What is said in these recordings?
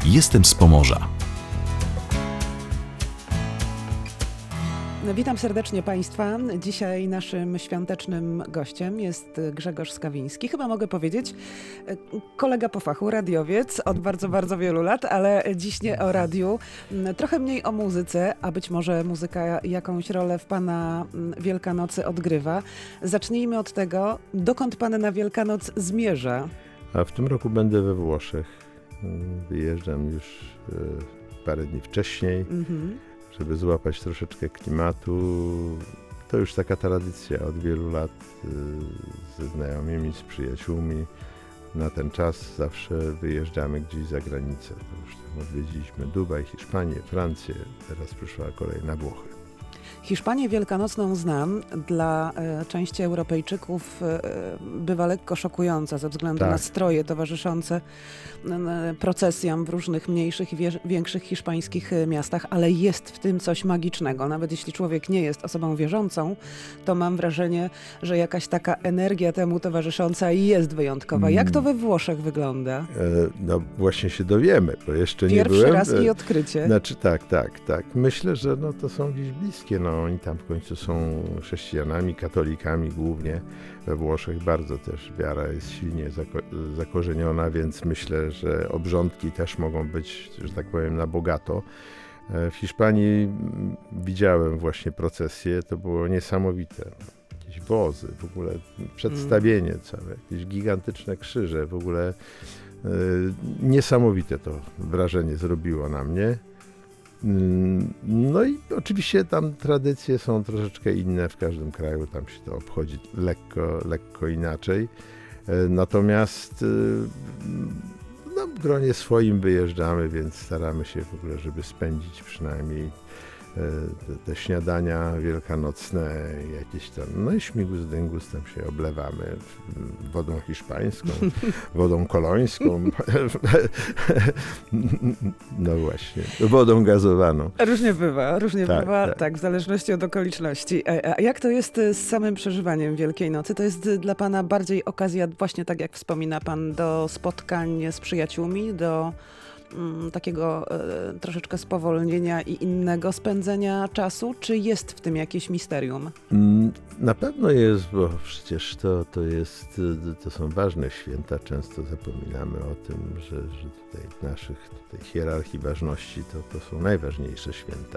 Jestem z Pomorza. Witam serdecznie Państwa. Dzisiaj naszym świątecznym gościem jest Grzegorz Skawiński. Chyba mogę powiedzieć, kolega po fachu, radiowiec od bardzo, bardzo wielu lat, ale dziś nie o radiu. Trochę mniej o muzyce, a być może muzyka jakąś rolę w Pana Wielkanocy odgrywa. Zacznijmy od tego, dokąd Pan na Wielkanoc zmierza? A w tym roku będę we Włoszech. Wyjeżdżam już parę dni wcześniej. Żeby złapać troszeczkę klimatu. To już taka tradycja od wielu lat ze znajomymi, z przyjaciółmi. Na ten czas zawsze wyjeżdżamy gdzieś za granicę. To już tam odwiedziliśmy Dubaj, Hiszpanię, Francję. Teraz przyszła kolej na Włochy. Hiszpanię wielkanocną znam, dla części Europejczyków bywa lekko szokująca ze względu na stroje towarzyszące procesjom w różnych mniejszych i większych hiszpańskich miastach, ale jest w tym coś magicznego. Nawet jeśli człowiek nie jest osobą wierzącą, to mam wrażenie, że jakaś taka energia temu towarzysząca jest wyjątkowa. Jak to we Włoszech wygląda? No właśnie się dowiemy, bo jeszcze nie byłem. Pierwszy raz i odkrycie. Znaczy tak. Myślę, że to są gdzieś bliskie. Oni tam w końcu są chrześcijanami, katolikami głównie. We Włoszech bardzo też wiara jest silnie zakorzeniona, więc myślę, że obrządki też mogą być, że tak powiem, na bogato. W Hiszpanii widziałem właśnie procesje, to było niesamowite. Jakieś wozy, w ogóle przedstawienie całe, jakieś gigantyczne krzyże, w ogóle niesamowite to wrażenie zrobiło na mnie. No i oczywiście tam tradycje są troszeczkę inne w każdym kraju, tam się to obchodzi lekko inaczej. Natomiast w gronie swoim wyjeżdżamy, więc staramy się w ogóle, żeby spędzić przynajmniej te śniadania wielkanocne, jakieś tam, i śmigus dyngus tam się oblewamy wodą hiszpańską, wodą kolońską, no właśnie, wodą gazowaną. Różnie bywa, w zależności od okoliczności. A jak to jest z samym przeżywaniem Wielkiej Nocy? To jest dla Pana bardziej okazja, właśnie tak jak wspomina Pan, do spotkań z przyjaciółmi, do takiego troszeczkę spowolnienia i innego spędzenia czasu, czy jest w tym jakieś misterium? Na pewno jest, bo przecież to są ważne święta. Często zapominamy o tym, że tutaj w naszych hierarchii ważności to są najważniejsze święta.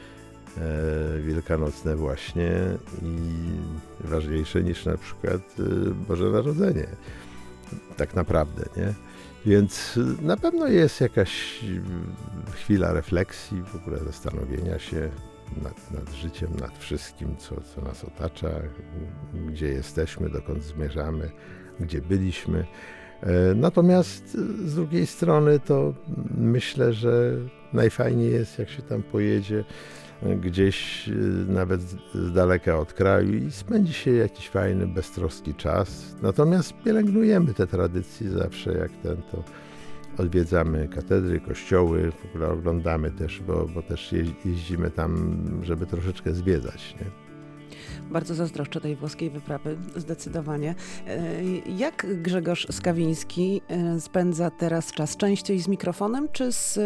Wielkanocne właśnie i ważniejsze niż na przykład Boże Narodzenie. Tak naprawdę, nie? Więc na pewno jest jakaś chwila refleksji, w ogóle zastanowienia się nad życiem, nad wszystkim, co nas otacza, gdzie jesteśmy, dokąd zmierzamy, gdzie byliśmy. Natomiast z drugiej strony to myślę, że najfajniej jest, jak się tam pojedzie gdzieś nawet z daleka od kraju i spędzi się jakiś fajny, beztroski czas. Natomiast pielęgnujemy te tradycje zawsze, jak to odwiedzamy katedry, kościoły, w ogóle oglądamy też, bo też jeździmy tam, żeby troszeczkę zwiedzać, nie? Bardzo zazdroszczę tej włoskiej wyprawy, zdecydowanie. Jak Grzegorz Skawiński spędza teraz czas? Częściej z mikrofonem, czy z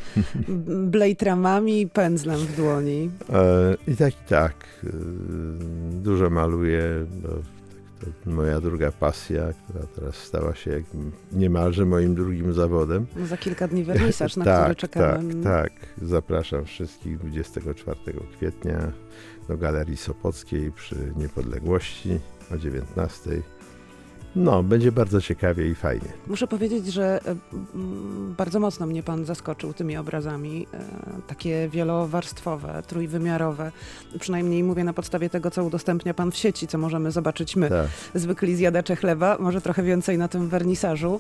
blejtramami i pędzlem w dłoni? I tak. Dużo maluję. To moja druga pasja, która teraz stała się niemalże moim drugim zawodem. No za kilka dni wernisaż, na który czekałem. Tak. Zapraszam wszystkich 24 kwietnia do Galerii Sopockiej przy Niepodległości o 19:00. Będzie bardzo ciekawie i fajnie. Muszę powiedzieć, że bardzo mocno mnie Pan zaskoczył tymi obrazami, takie wielowarstwowe, trójwymiarowe. Przynajmniej mówię na podstawie tego, co udostępnia Pan w sieci, co możemy zobaczyć my, zwykli zjadacze chleba. Może trochę więcej na tym wernisażu.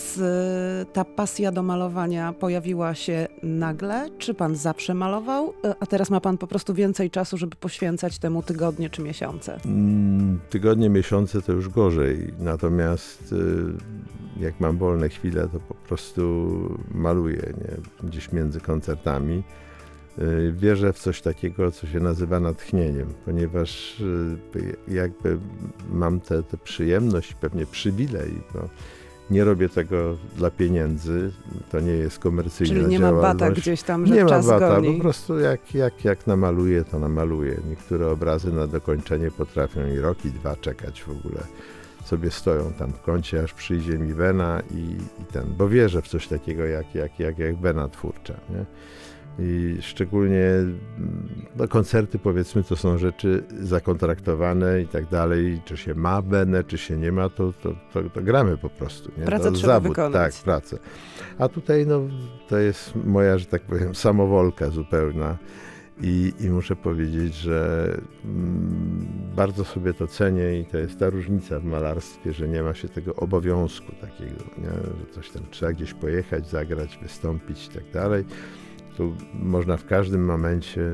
Ta pasja do malowania pojawiła się nagle? Czy Pan zawsze malował? A teraz ma Pan po prostu więcej czasu, żeby poświęcać temu tygodnie czy miesiące? Tygodnie, miesiące to już gorzej. Natomiast jak mam wolne chwile, to po prostu maluję, nie? Gdzieś między koncertami. Wierzę w coś takiego, co się nazywa natchnieniem, ponieważ jakby mam tę przyjemność, pewnie przywilej, bo Nie robię tego dla pieniędzy, to nie jest komercyjna Czyli nie działalność. ma bata gdzieś tam, że nie czas ma bata, goni. po prostu jak namaluję, to namaluję. Niektóre obrazy na dokończenie potrafią i rok, i 2 czekać w ogóle. Sobie stoją tam w kącie, aż przyjdzie mi wena i bo wierzę w coś takiego jak wena twórcza, nie? I szczególnie koncerty, powiedzmy, to są rzeczy zakontraktowane i tak dalej. Czy się ma wenę, czy się nie ma, to gramy po prostu. Nie? Pracę to trzeba zawód, wykonać. tak, pracę. A tutaj to jest moja, że tak powiem, samowolka zupełna. I muszę powiedzieć, że bardzo sobie to cenię i to jest ta różnica w malarstwie, że nie ma się tego obowiązku takiego, nie? Że coś tam trzeba gdzieś pojechać, zagrać, wystąpić i tak dalej. Tu można w każdym momencie,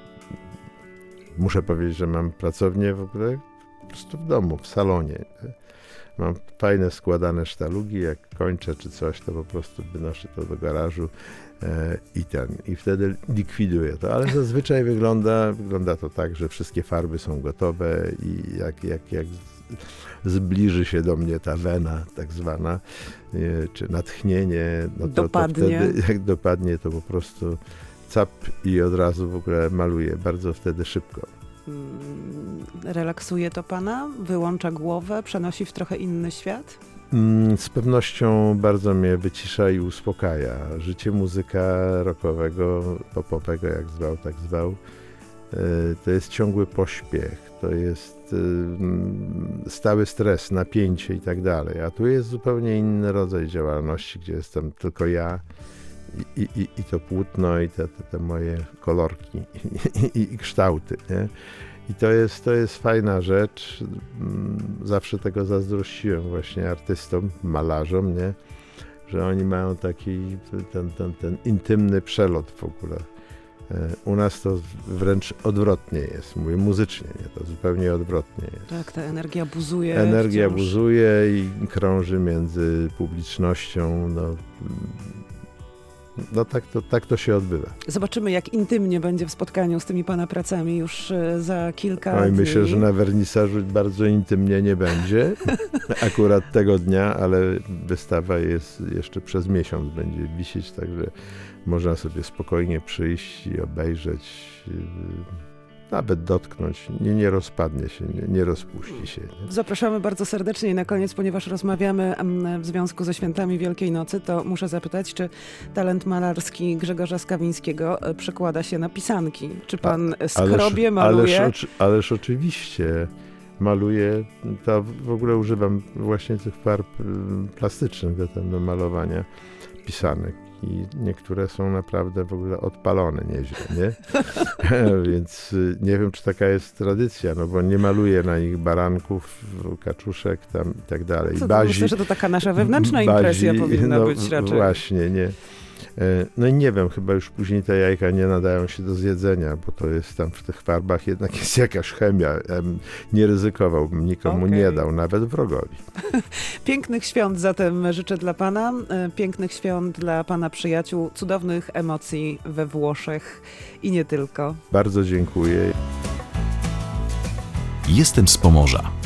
muszę powiedzieć, że mam pracownię w ogóle po prostu w domu, w salonie. Mam fajne składane sztalugi, jak kończę czy coś, to po prostu wynoszę to do garażu i wtedy likwiduję to. Ale zazwyczaj wygląda to tak, że wszystkie farby są gotowe i jak zbliży się do mnie ta wena tak zwana, czy natchnienie, no to wtedy jak dopadnie, to po prostu cap i od razu w ogóle maluję, bardzo wtedy szybko. Relaksuje to pana? Wyłącza głowę? Przenosi w trochę inny świat? Z pewnością bardzo mnie wycisza i uspokaja. Życie muzyka rockowego, popowego, jak zwał, tak zwał, to jest ciągły pośpiech, to jest stały stres, napięcie i tak dalej. A tu jest zupełnie inny rodzaj działalności, gdzie jestem tylko ja i to płótno, i te moje kolorki i kształty, nie? I to jest fajna rzecz. Zawsze tego zazdrościłem właśnie artystom, malarzom, nie? Że oni mają taki ten intymny przelot w ogóle. U nas to wręcz odwrotnie jest, mówię muzycznie, nie? To zupełnie odwrotnie jest. Tak, ta energia buzuje. Energia buzuje i krąży między publicznością, no tak to się odbywa. Zobaczymy, jak intymnie będzie w spotkaniu z tymi pana pracami już za kilka No i dni. myślę, że na wernisażu bardzo intymnie nie będzie akurat tego dnia, ale wystawa jest jeszcze przez miesiąc będzie wisieć, także można sobie spokojnie przyjść i obejrzeć, nawet dotknąć, nie rozpadnie się, nie rozpuści się. Nie? Zapraszamy bardzo serdecznie i na koniec, ponieważ rozmawiamy w związku ze świętami Wielkiej Nocy, to muszę zapytać, czy talent malarski Grzegorza Skawińskiego przekłada się na pisanki? Czy pan skrobie, maluje? Ależ oczywiście maluję, to w ogóle używam właśnie tych farb plastycznych do malowania pisanek. I niektóre są naprawdę w ogóle odpalone nieźle, nie? Więc nie wiem, czy taka jest tradycja, no bo nie maluję na nich baranków, kaczuszek tam i tak dalej. Myślę, że to taka nasza wewnętrzna impresja powinna być raczej. Właśnie, nie. No i nie wiem, chyba już później te jajka nie nadają się do zjedzenia, bo to jest tam w tych farbach jednak jest jakaś chemia. Nie ryzykowałbym, nikomu nie dał, nawet wrogowi. Pięknych świąt zatem życzę dla pana, pięknych świąt dla pana przyjaciół, cudownych emocji we Włoszech i nie tylko. Bardzo dziękuję. Jestem z Pomorza.